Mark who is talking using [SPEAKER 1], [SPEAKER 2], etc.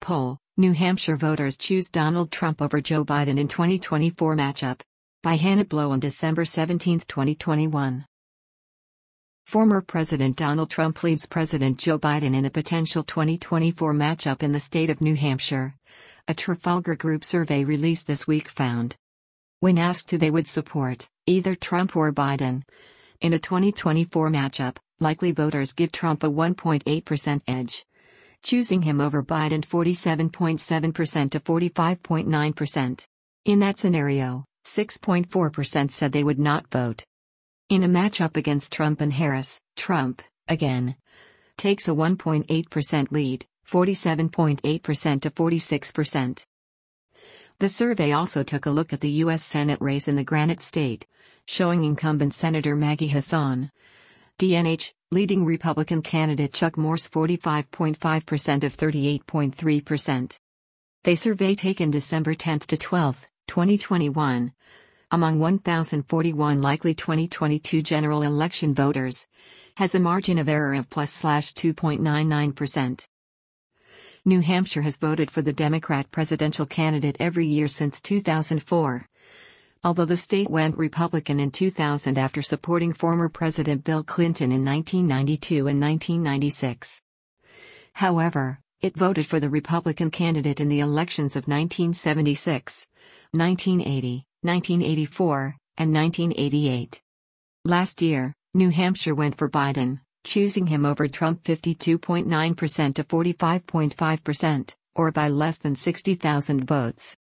[SPEAKER 1] poll, New Hampshire voters choose Donald Trump over Joe Biden in 2024 matchup. By Hannah Blow on December 17, 2021. Former President Donald Trump leads President Joe Biden in a potential 2024 matchup in the state of New Hampshire. A Trafalgar Group survey released this week found. When asked who they would support, either Trump or Biden, in a 2024 matchup, likely voters give Trump a 1.8% edge, choosing him over Biden 47.7% to 45.9%. In that scenario, 6.4% said they would not vote. In a matchup against Trump and Harris, Trump, again, takes a 1.8% lead, 47.8% to 46%. The survey also took a look at the U.S. Senate race in the Granite State, showing incumbent Senator Maggie Hassan, DNH, leading Republican candidate Chuck Morse 45.5% of 38.3%. They survey taken December 10 to 12, 2021, among 1,041 likely 2022 general election voters, has a margin of error of +2.99%. New Hampshire has voted for the Democrat presidential candidate every year since 2004. Although the state went Republican in 2000 after supporting former President Bill Clinton in 1992 and 1996. However, it voted for the Republican candidate in the elections of 1976, 1980, 1984, and 1988. Last year, New Hampshire went for Biden, choosing him over Trump 52.9% to 45.5%, or by less than 60,000 votes.